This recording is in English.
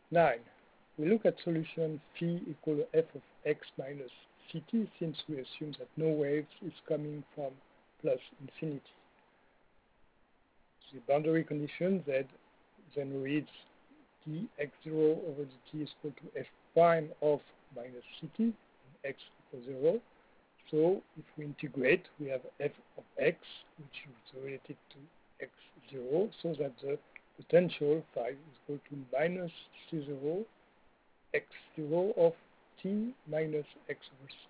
9. We look at solution phi equal to f of x minus ct since we assume that no waves is coming from plus infinity. The boundary condition z then reads dx0 over dt is equal to f prime of minus ct, x equals 0. So if we integrate, we have f of x, which is related to x0, so that the potential phi is equal to minus c0 x0 of t minus x over c.